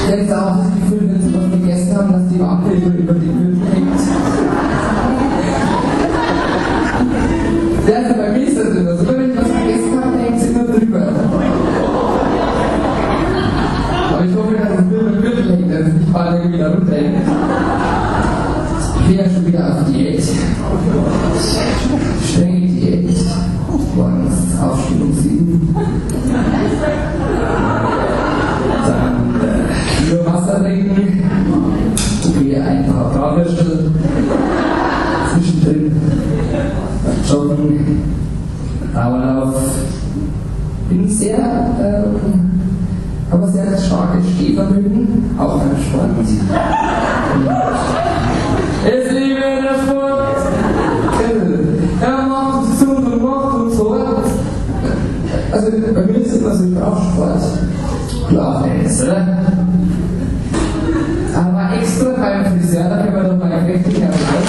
Jetzt auch das Gefühl, wenn sie was gegessen haben, dass die Wampe über die Gürtel hängt. Also bei mir ist das immer so, wenn ich was gegessen habe, hängt sie immer drüber. Aber ich hoffe, dass es nur über den Gürtel hängt, dass es nicht bald irgendwie da runterhängt. Ich bin ja schon wieder auf Diät. Strenge Diät. Morgens Aufstimmung 7. Dann nur Wasser trinken. Okay, ein paar Bratwürstel. Zwischendrin Joggen, Dauerlauf. Bin sehr, aber sehr starkes Stehvermögen, auch beim Sport. Es liebe der Sport. Er macht gesund und macht und so. Also bei mir ist es immer so, ich brauche Sport. Klar, oder? Aber extra beim Friseur, da können wir doch mal richtig Applaus.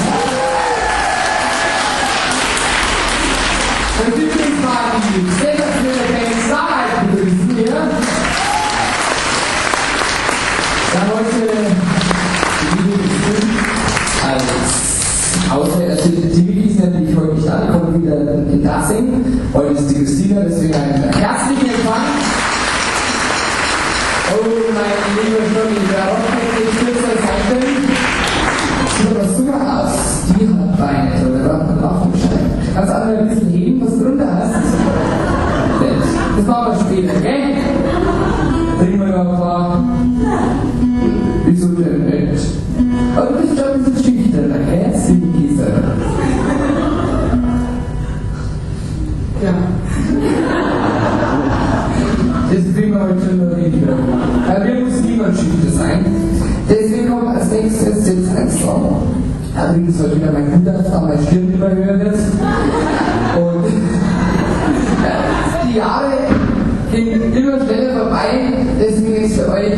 Und übrigens war die stellvertretende Band Starlight begrüßen hier. Da heute als die Mickis natürlich heute nicht an, kommen wieder in Dassing. Heute ist die Christina, deswegen einen herzlichen Empfang. Oh, mein lieber Johnny, der Rocket nicht kürzer sein können. Sieht aber super aus. Die hat Beine, oder Waffenschein. Kannst du auch ein bisschen heben, was du drunter hast? Das machen wir später, gell? Trinken wir noch ein paar. Wieso denn nicht? Aber du bist schon ein bisschen schüchterner, gell? Singieser. Ja. Das kriegen wir heute schon noch weniger. Weil wir müssen niemand schüchtern sein. Deswegen kommt als nächstes jetzt ein Song. Übrigens heute wieder mein Gutachter, da meine Stirn immer höher wird. Und die Jahre gehen immer schneller vorbei, deswegen ist für euch.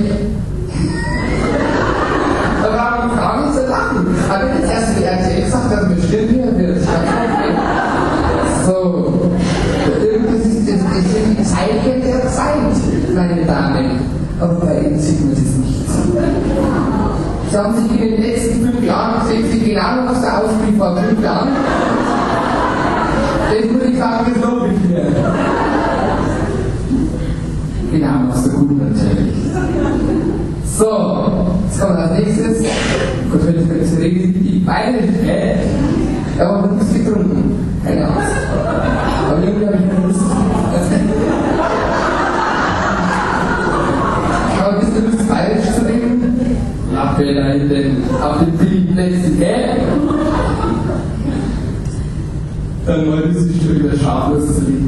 Da brauchen wir gar nicht zu lachen. Aber wenn jetzt erst die RTL sagt, dass meine Stirn höher wird, so. Das ist die Zeichen der Zeit, meine Damen. Aber bei Ihnen sieht man das nicht. Sie haben sich in den letzten 5 Jahren gesehen, Sie gehen auch noch aus der Ausbildung vor 5 Jahren. Das muss ich sagen, das lobe ich mir. Genau, aus der guten natürlich. So, jetzt kommt als nächstes. Gut, wenn ich mir jetzt rede, die Beine nicht mehr. Ja, aber man ist getrunken. Keine Angst. Aber irgendwie habe ich keine Lust. Aber bist du Lust, bayerisch zu reden? Ach, wer da hinten auf den vielen Plätzen, gell? Dann wollte ich sich schon wieder scharflos zu liegen.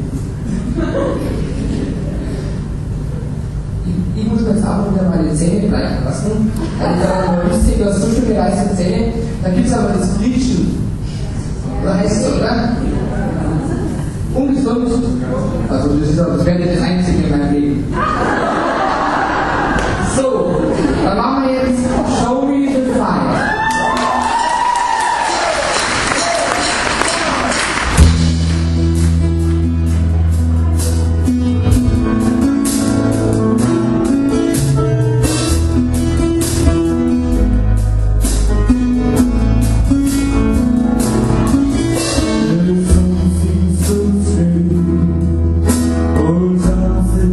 Ich muss mir jetzt auch wieder meine Zähne bleiben lassen. Wisst ihr, du hast so schön gereiste Zähne, da gibt es aber das Bleachen. Oder heißt es, oder? Ungesund. Also das wäre nicht das Einzige in meinem Leben. So, dann machen wir jetzt Show Me the Fire. Something so sweet, oh, something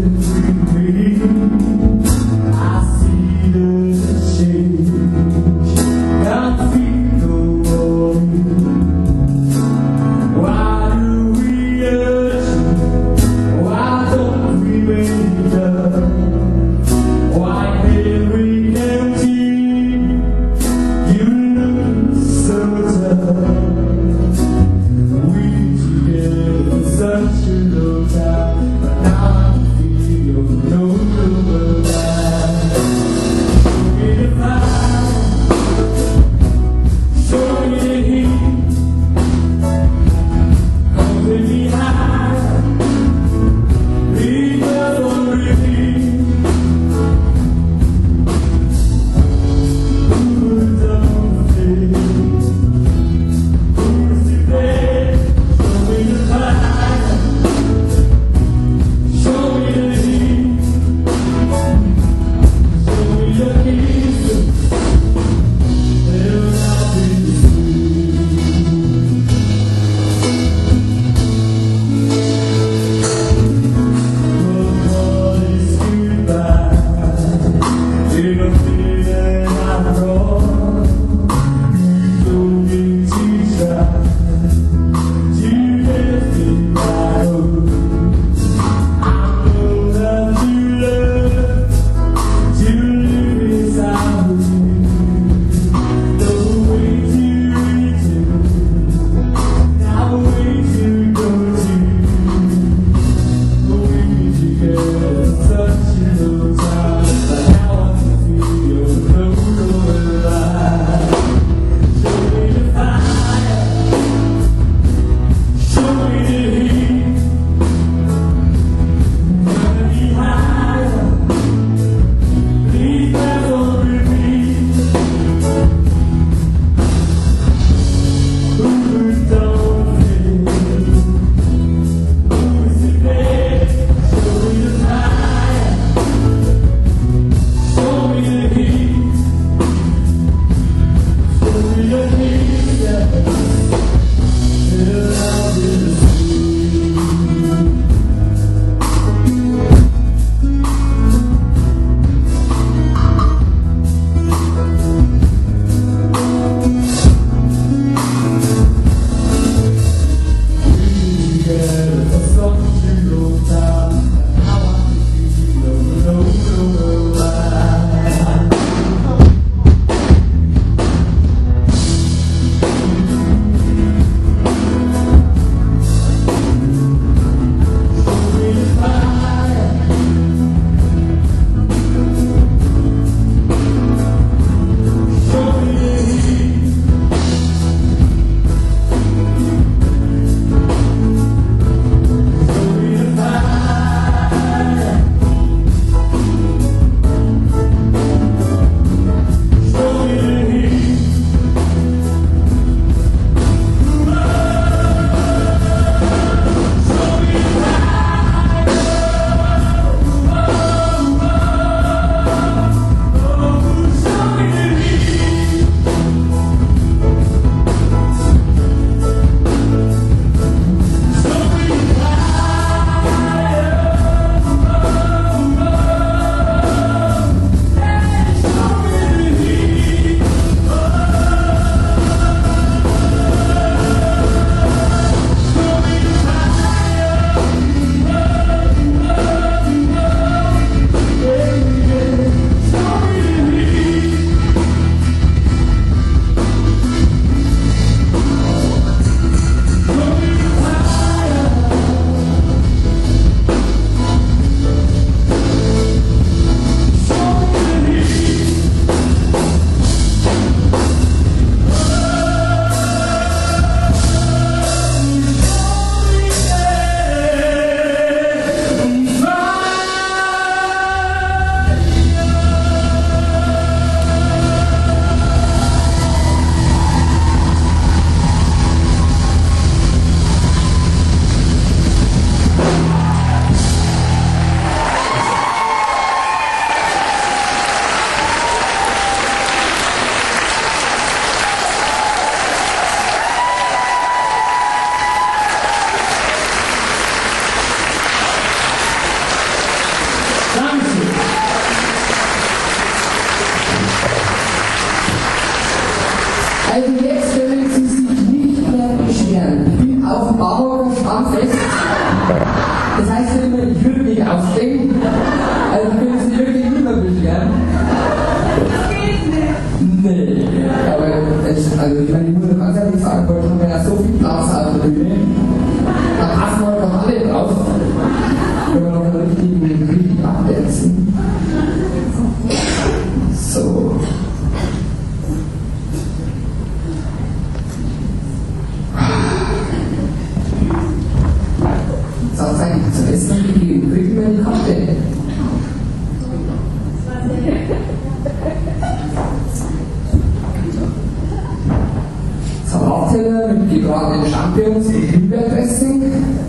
den Champignons mit Himbeerdressing,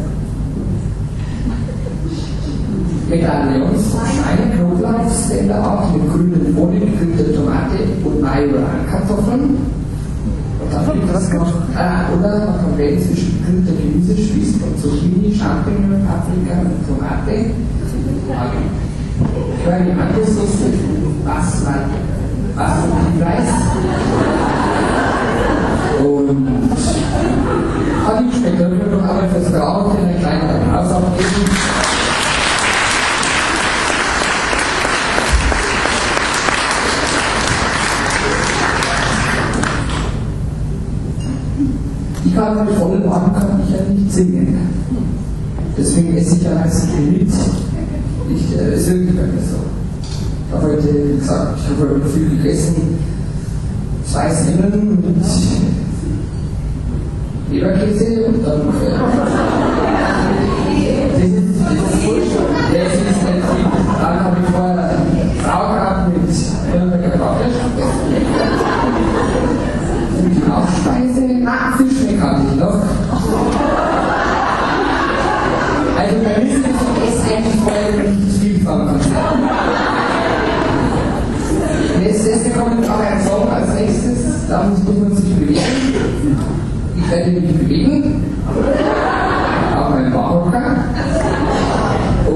Medaillons, Scheine, Knoblauchsteller auch mit grünen Bohnen, gegrillter Tomate und Majoran-Kartoffeln. Und dann gibt es noch, oder man kann wählen zwischen gegrillter Gemüsespieß und Zucchini, Champignon, Paprika und Tomate. Ich war die Mangosoße, was die Reis. Und die schmeckt noch, aber fürs Brauchen in einer kleinen Pause abgeben. Ich kann mit vollen Magen kann ich ja nicht singen. Deswegen esse ich ja meistens mit. Ist wirklich bei mir so. Ich habe heute, wie gesagt, ich habe heute viel gegessen. 2 Semmeln mit Leberkäse und dann. Das ist Bullshit. Das ist nicht viel. Dann habe ich vorher eine Frau gehabt mit Nürnberger Backlösch. Und die Nachspeise, Fischmeck hatte ich noch. Also bei mir ist das eigentlich vorher nicht viel von Konzert. Jetzt kommt auch ein Song als nächstes, da muss man sich bewegen. Ich werde mich bewegen, auch meinen Bauchhocker.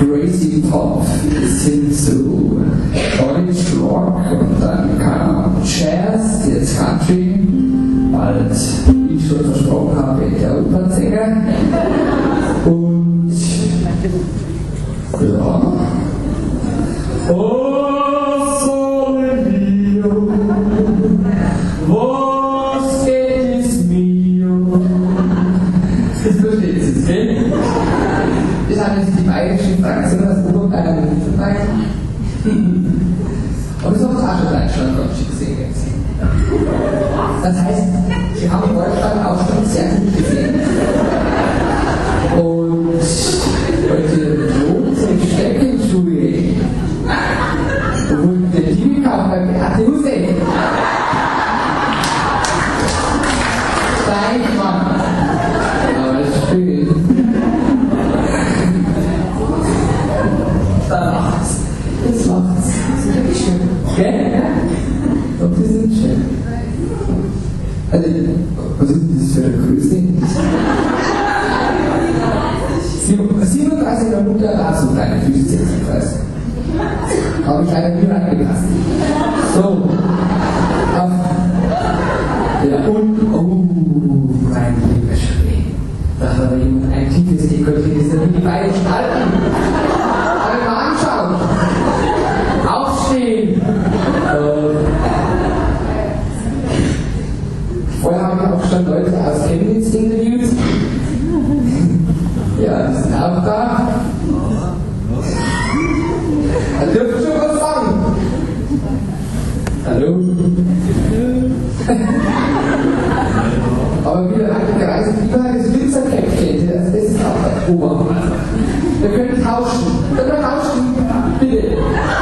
Crazy Pop bis hin zu College Rock und dann kam Jazz, jetzt Country, bald, wie ich schon versprochen habe, der Opernsänger und ja. Oh, Sole mio, vos es mio. Das versteht es, gell? Das haben jetzt die bayerische Fraktion das Oberbayern mitgeteilt. Und das macht Aschenlein schon ganz schick gesehen jetzt. Das heißt, sie haben Deutschland auch schon sehr gut gesehen. Und heute lohnt sich Steckenschuhe. Wo wurde der Team gekauft bei Beate Hussein? Steinmann. Aber das ist schön. Da macht's. Das macht's. Das ist wirklich schön. Gell? Ja? Und die sind schön. Also, was ist denn das für eine Größe? 37 in der Mutter, da hast du kleine Füße, 36. Habe ich leider nie reingepasst. So. Ja, und, oh, mein lieber Schnee. Da hat aber jemand ein tiefes Dekolleté, das sind die beiden Alten. Alle mal anschauen. Aufstehen. Vorher haben wir auch schon Leute aus Chemnitz interviewt. Ja, die sind auch da. Da dürfen schon was sagen. Hallo? Aber wieder angereist, lieber das Winzerkäppchen, das ist auch der Obermann. Wir können tauschen. Können wir tauschen? Bitte.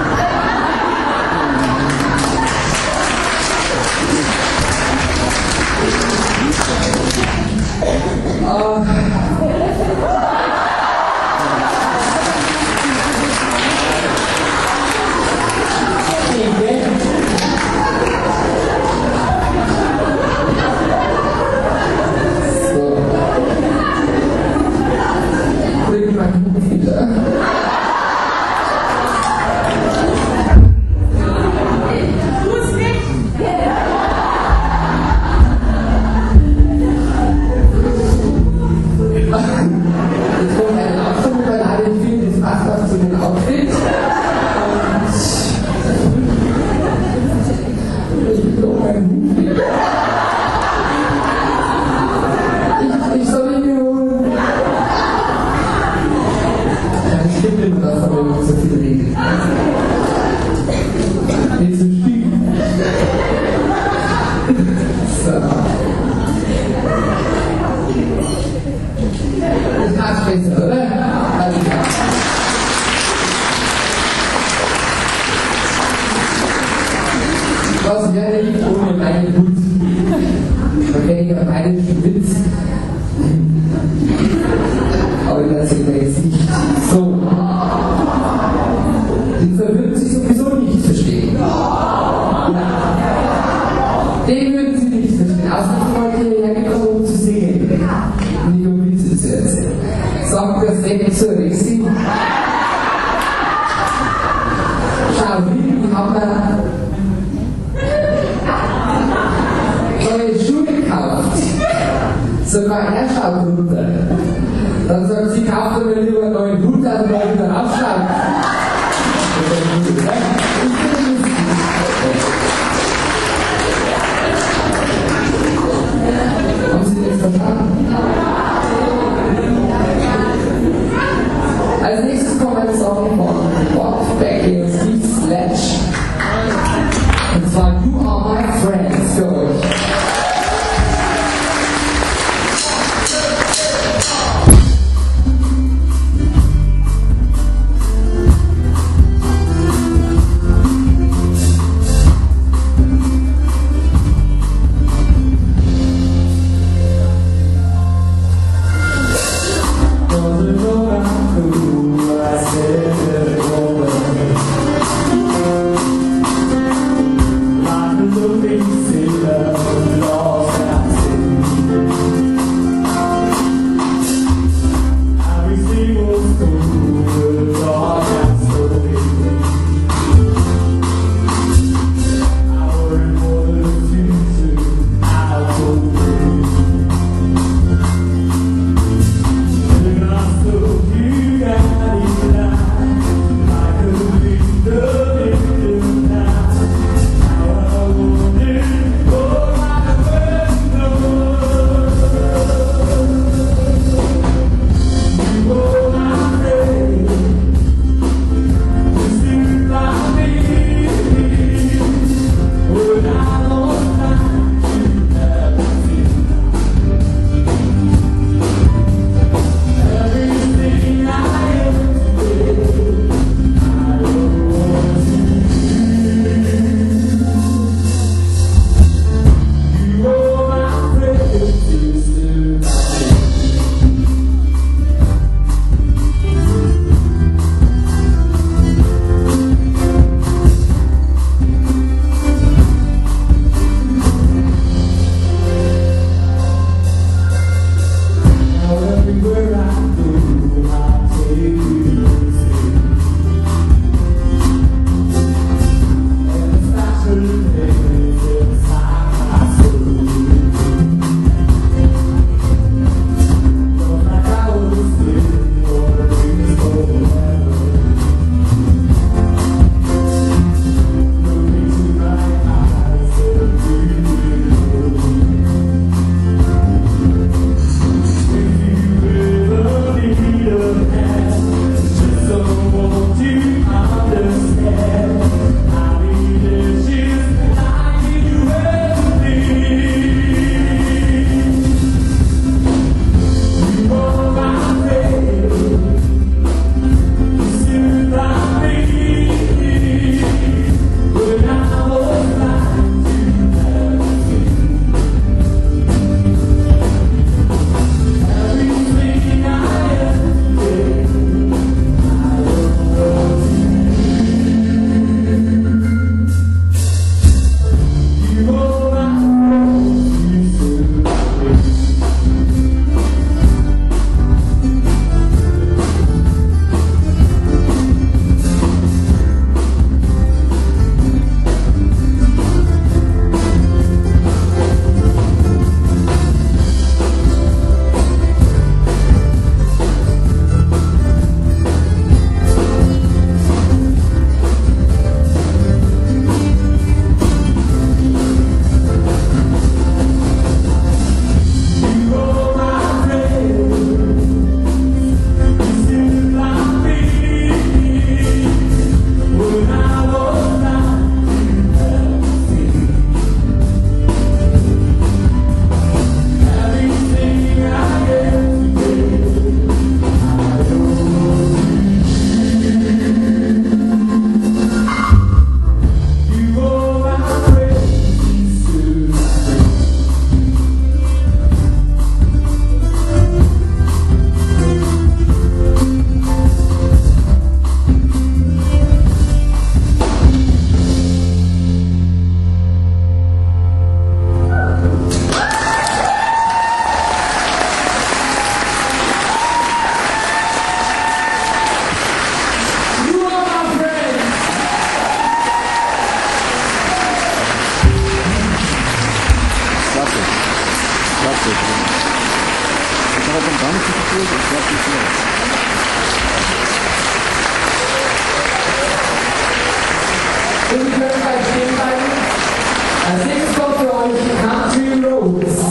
Was wäre ich ohne meinen Hut? Okay, ich habe einen Witz. Aber das sehen wir jetzt nicht. So. Den würden Sie sowieso nicht verstehen. Ja. Den würden Sie nicht verstehen. Außerdem wollte ich hierher gekommen, um zu singen. Nicht um Witze zu erzählen. Sagt das Deck zur Resi. Schau, wir haben da neue Schuhe gekauft. Sogar er schaut runter. Dann sagt sie, kauft mir lieber einen neuen Hut an, weil ich wieder aufschaut. Haben Sie das verstanden? Als nächstes kommt ein Song von Bob Becky und Steve Sledge. Und zwar You Are My Friends für euch. Als nächstes kommt für euch Country Roads.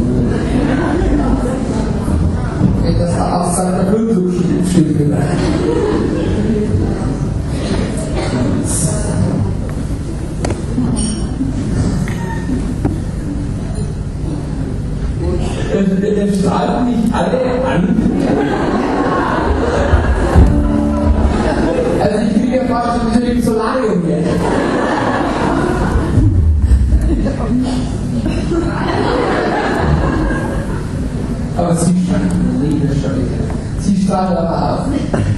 Das war aus seiner Glückwunsch. Der strahlt nicht alle an. Also ich kriege ja fast schon wieder im Solarium jetzt. Aber sie strahlt, nee, das schon nicht. Sie strahlt aber auf.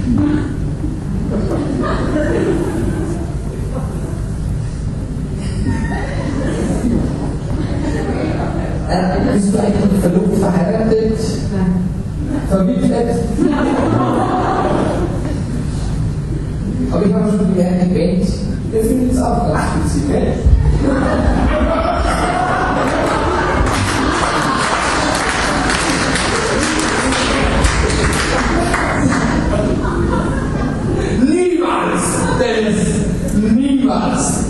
Bist du eigentlich verlobt, verheiratet? Nein. Verwitwet? Aber ich habe schon gemerkt, die Band, der findet es auch ganz witzig, gell? Niemals! Dennis! Niemals!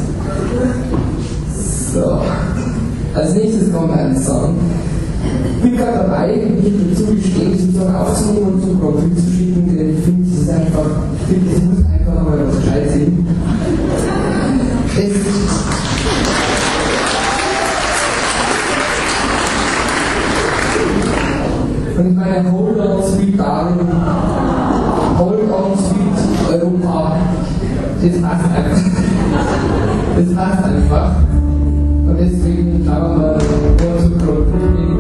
So. Als nächstes kommt ein Song. Ich bin gerade dabei, mich dazu gestehen, diesen Song aufzunehmen und zum Profil zu schicken, denn ich finde, es ist einfach, es muss einfach mal was gescheit sein. Und ich meine, Hold on Sweet Darling, Hold on Sweet Europa, das passt einfach. Das passt einfach. Und deswegen schauen wir mal zum Grundlegend.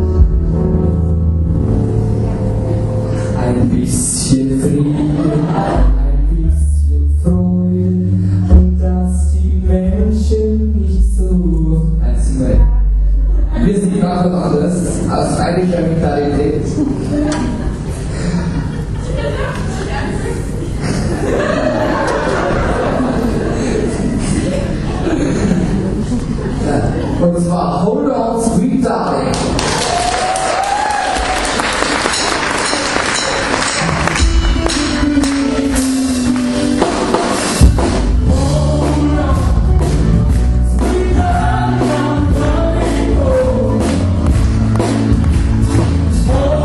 Ein bisschen Frieden, ein bisschen Freude und dass die Menschen nicht so. Wir sind gerade was anderes aus freiwilliger Mentalität. Und zwar Hold on Sweet Darling. Oh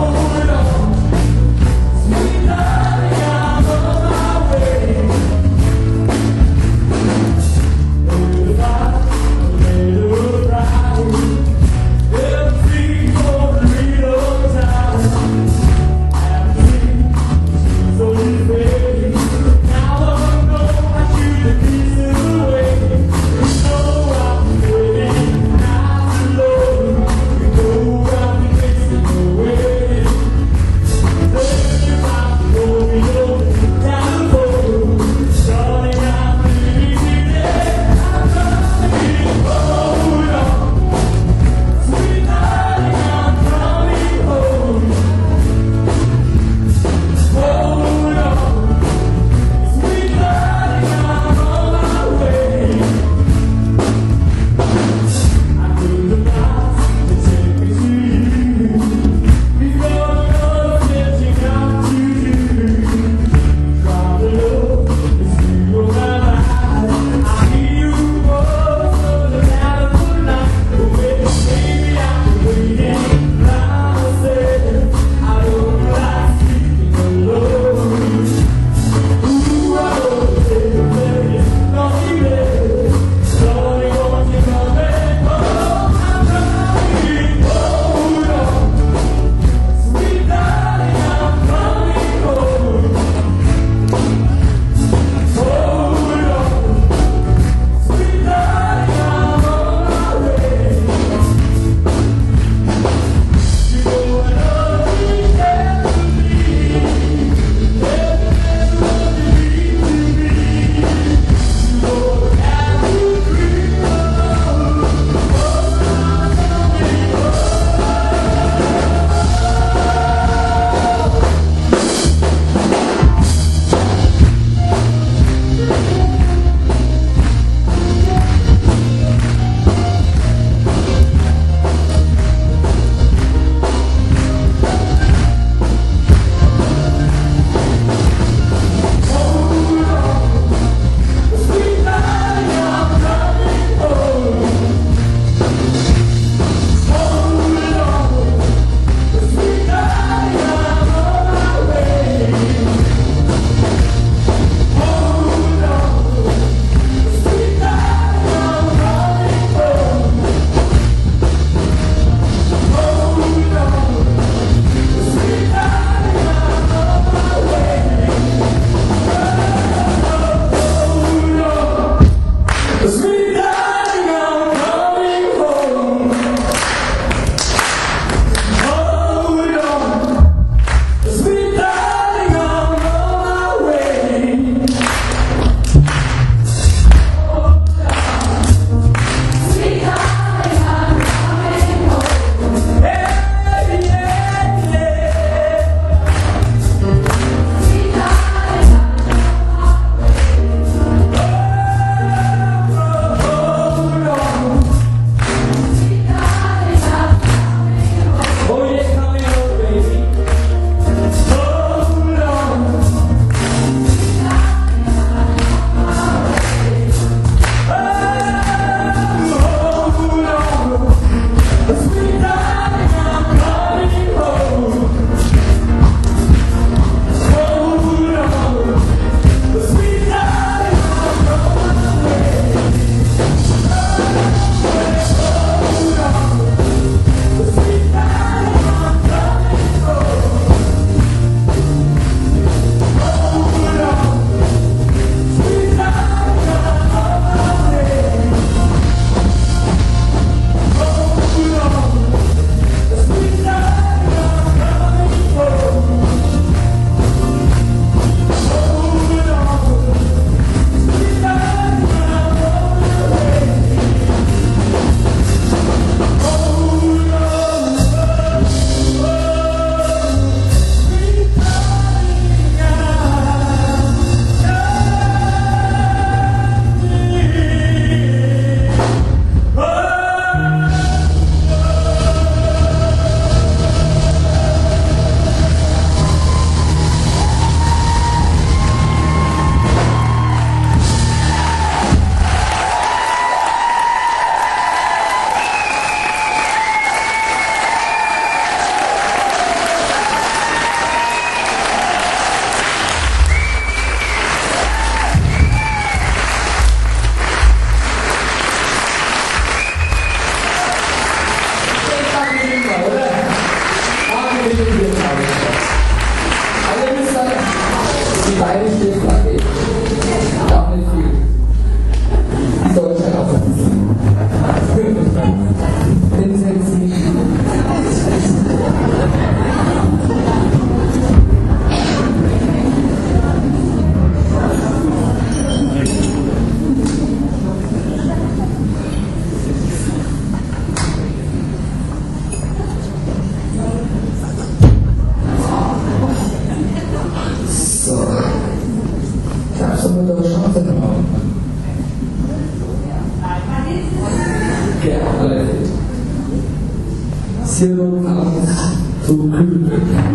zu kühl.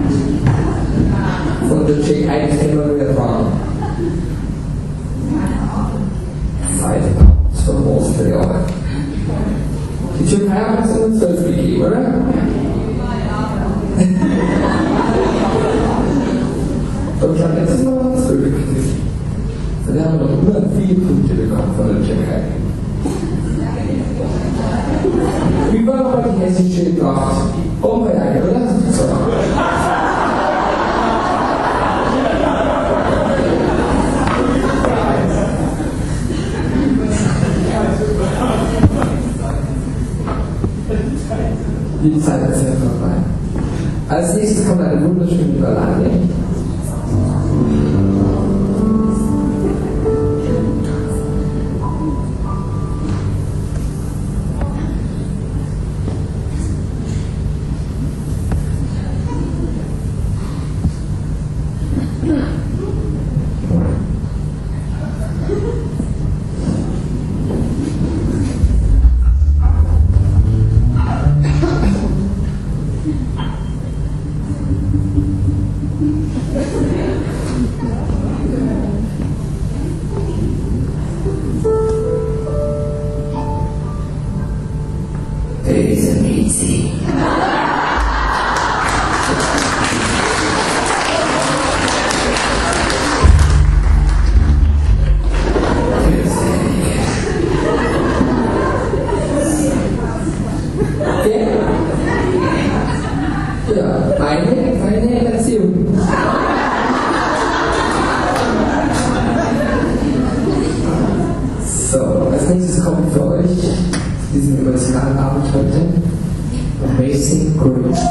Von der Check 1 kennen wir wieder dran. Seite von Moskau. Die Türkei hat uns immer 12 gegeben, oder? Und ich habe letztes Mal noch 12 gekriegt. Dann haben wir noch 104 Punkte bekommen von der Türkei. Wie war nochmal die hessische Tracht? Bomberjacke, oder? So. Die Zeit ist ja vorbei. Als nächstes kommt eine wunderschöne Ballade. Meine Erziehung. So, als nächstes kommt für euch diesen emotionalen Abend heute Amazing Grace.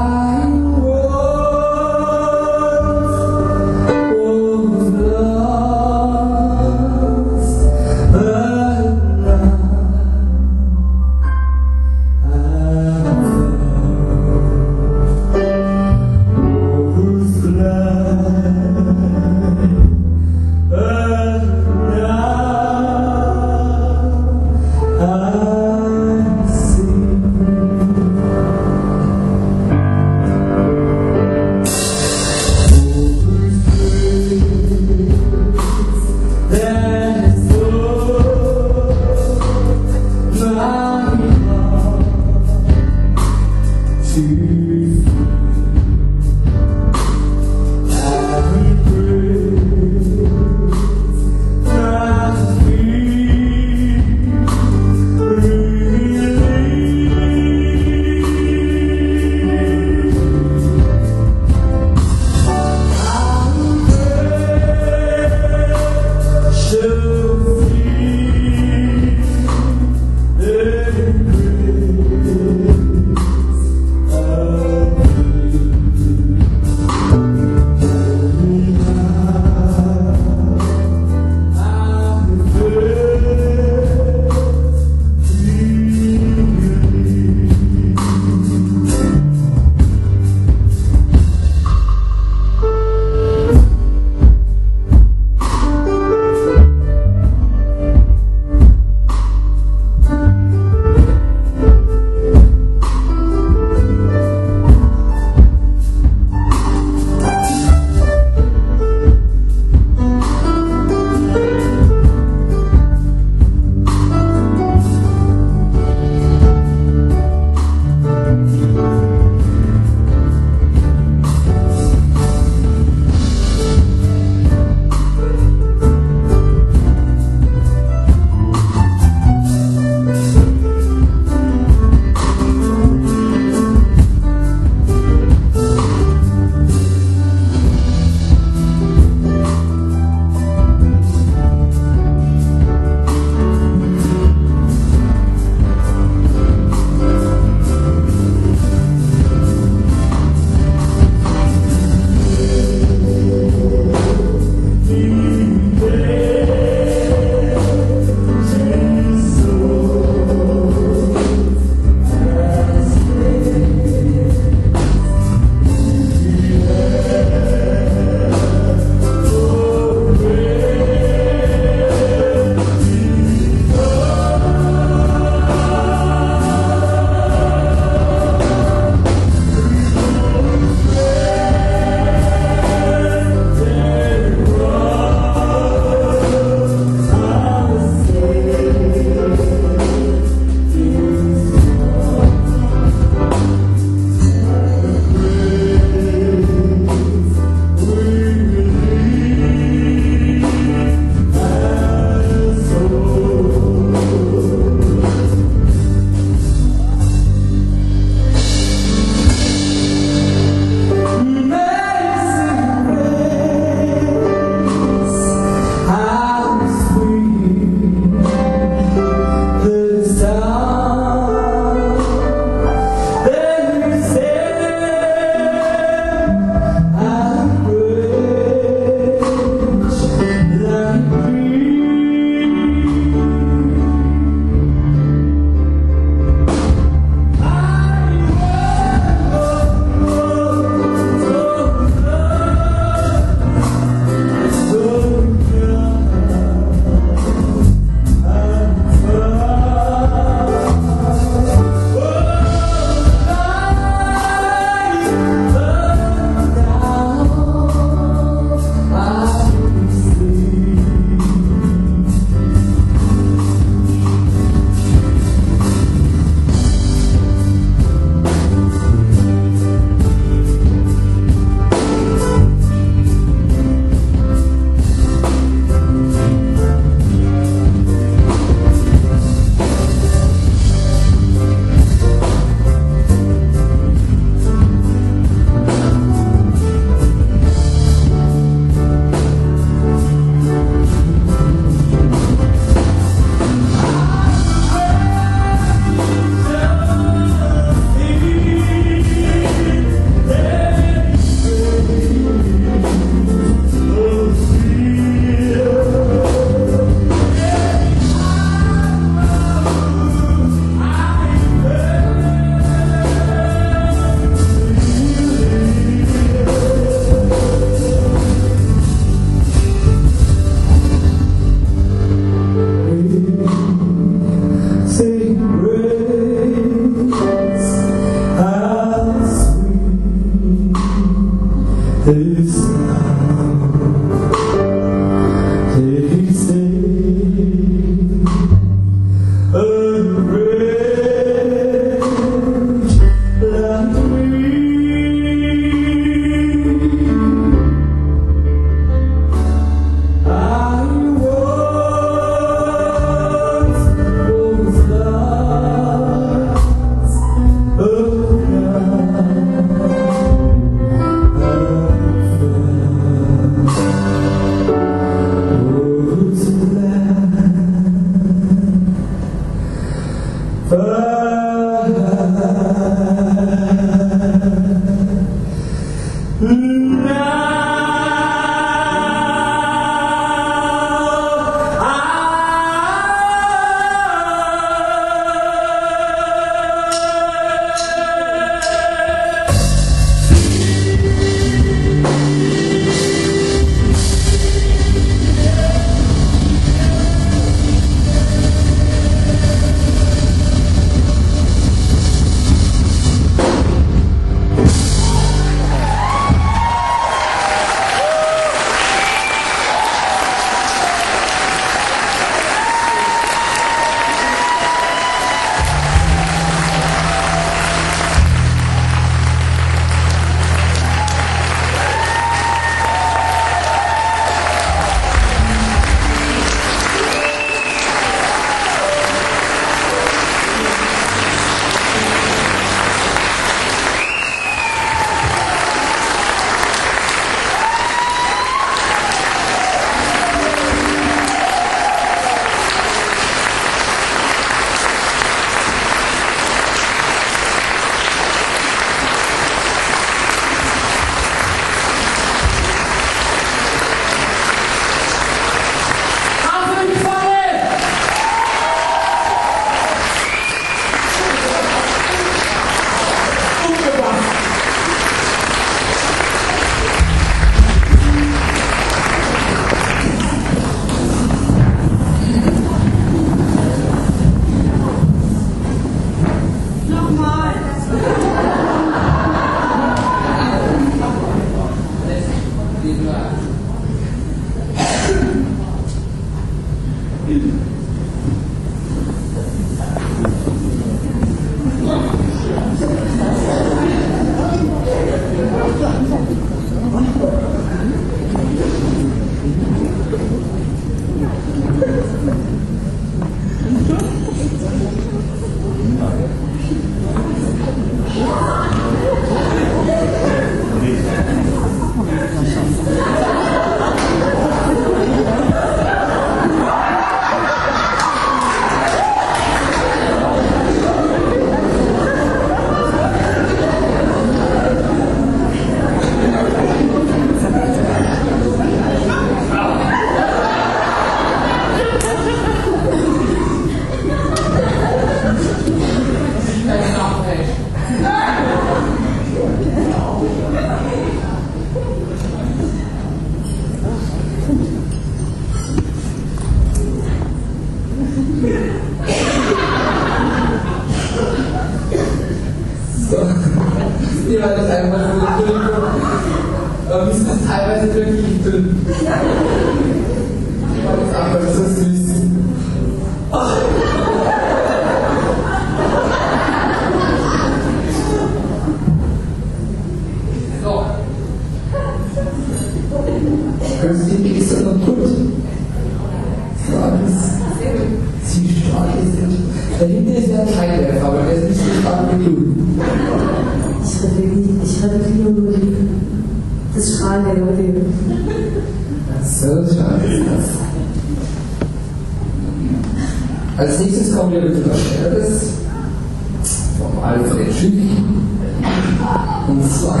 Als nächstes kommt der Begriff Service vom Alfred Schüch. Und zwar,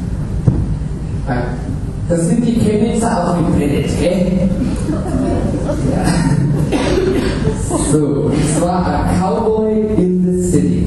das sind die Chemnitzer auch geblendet, gell? Ja. So, und zwar A Cowboy in the City.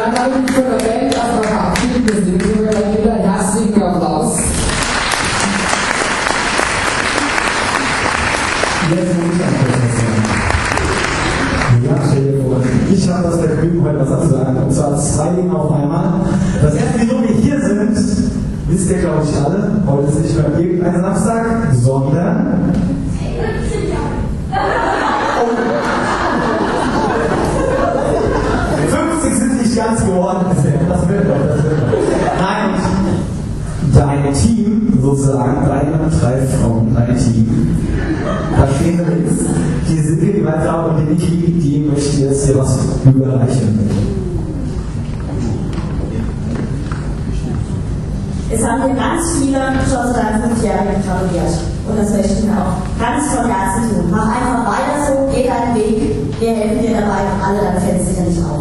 dann kann ich mich von der Band erstmal verabschieden. Das nehmen wir gleich wieder. Herzlichen Applaus. Jetzt muss ich ein ja, stell dir vor, ich habe das Vergnügen, heute was abzusagen. Und zwar zwei Dinge auf einmal. Das erste, wieso wir hier sind, wisst ihr, glaube ich, alle. Heute ist nicht mehr irgendein Samstag, sondern. 50 sind nicht ganz geworden bisher. Das wird noch, das wird noch. Nein, dein Team, sozusagen, drei Frauen, dein Team. Da stehen wir links. Die Silke, die Walter und die Niki, die möchte jetzt hier was überreichen. Es haben hier ganz viele schon seit 5 Jahren gratuliert. Und das möchten wir auch ganz von Herzen tun. Mach einfach weiter so, geh deinen Weg. Wir helfen dir dabei und alle deine Fans sicherlich auch.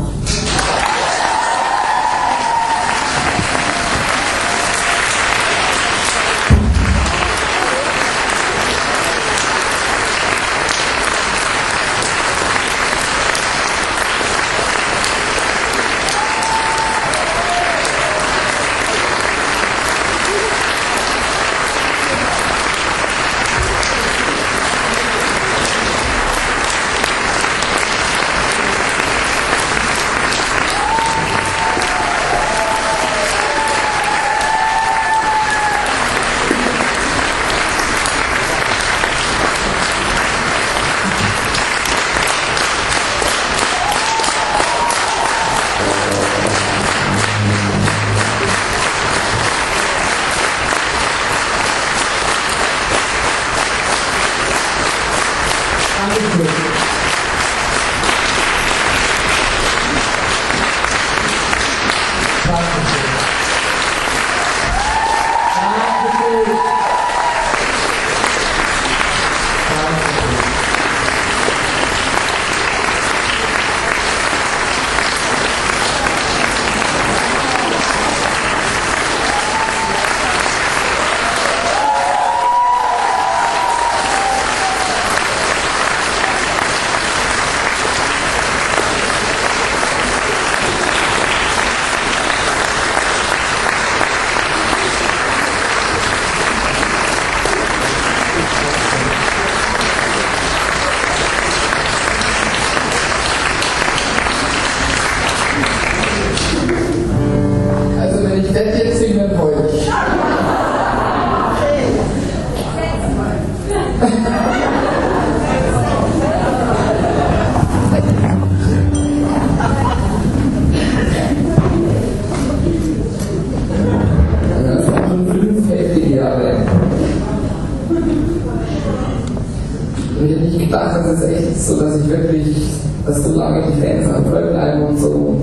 Und ich hätte nicht gedacht, das ist echt so, dass ich wirklich, dass so lange die Fans am Voll bleiben und so. Und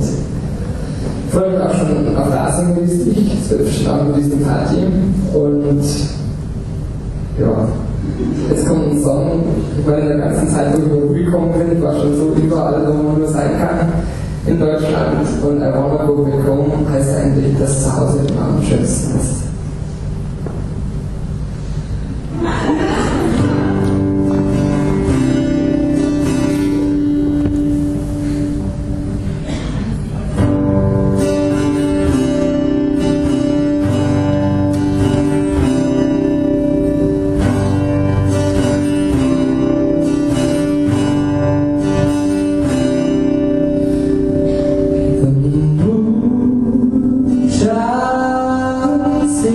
ich freue mich auch schon auf Rasen günstig. Es wird bestimmt auch eine riesen Party. Und ja, jetzt kommt ein Song. Ich war in der ganzen Zeit, wo ich rübergekommen bin, ich war schon so überall, wo man nur sein kann in Deutschland. Und I Wanna Go Back Home heißt eigentlich, dass zu Hause immer am schönsten ist. Shall see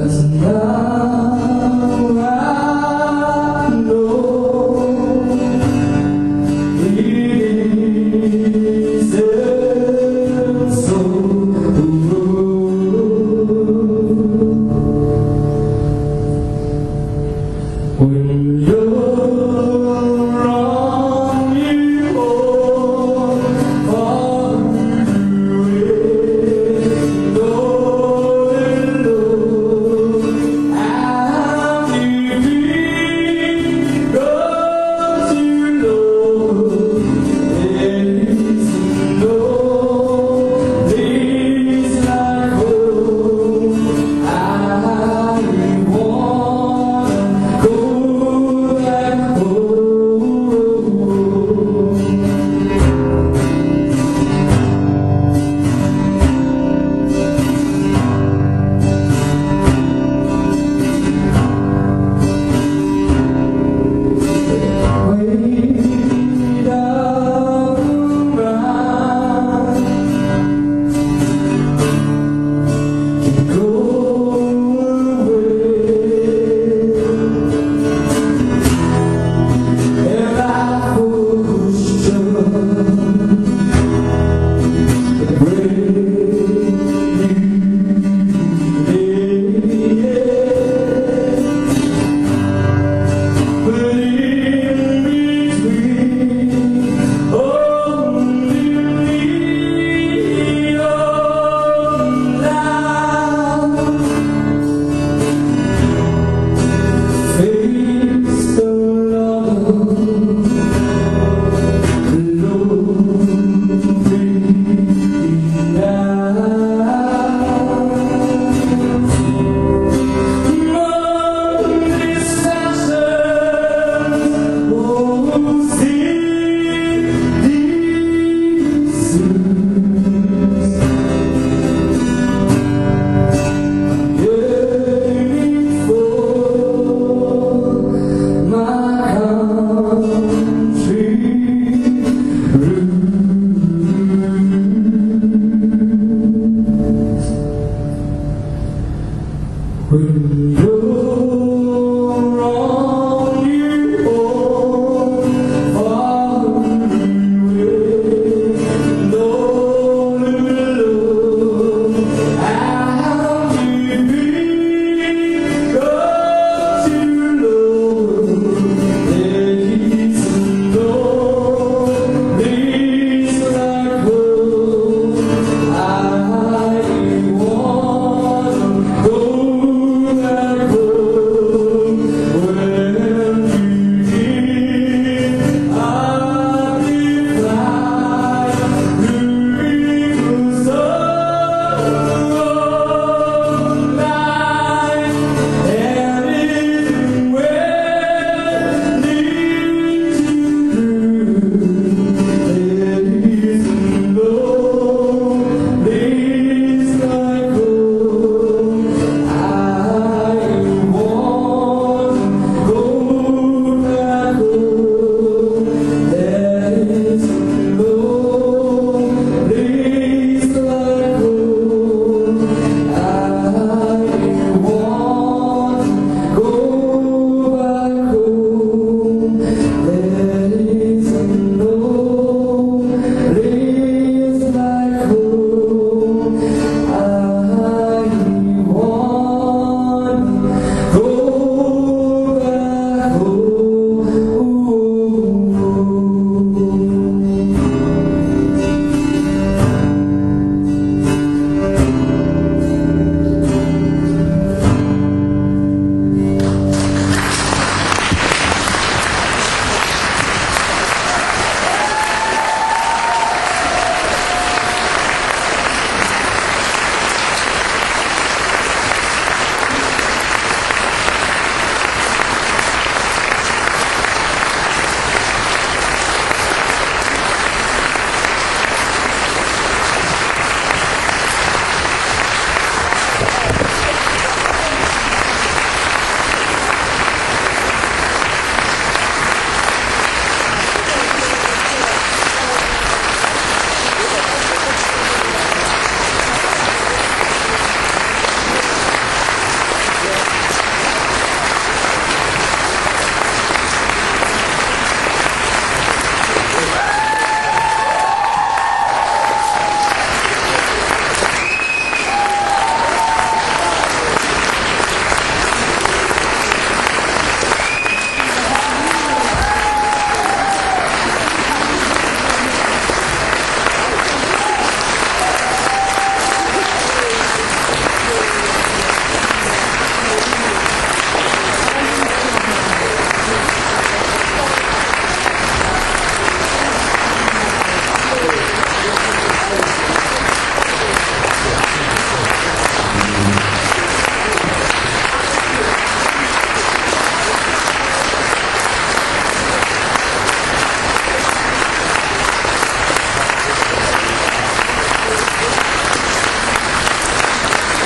When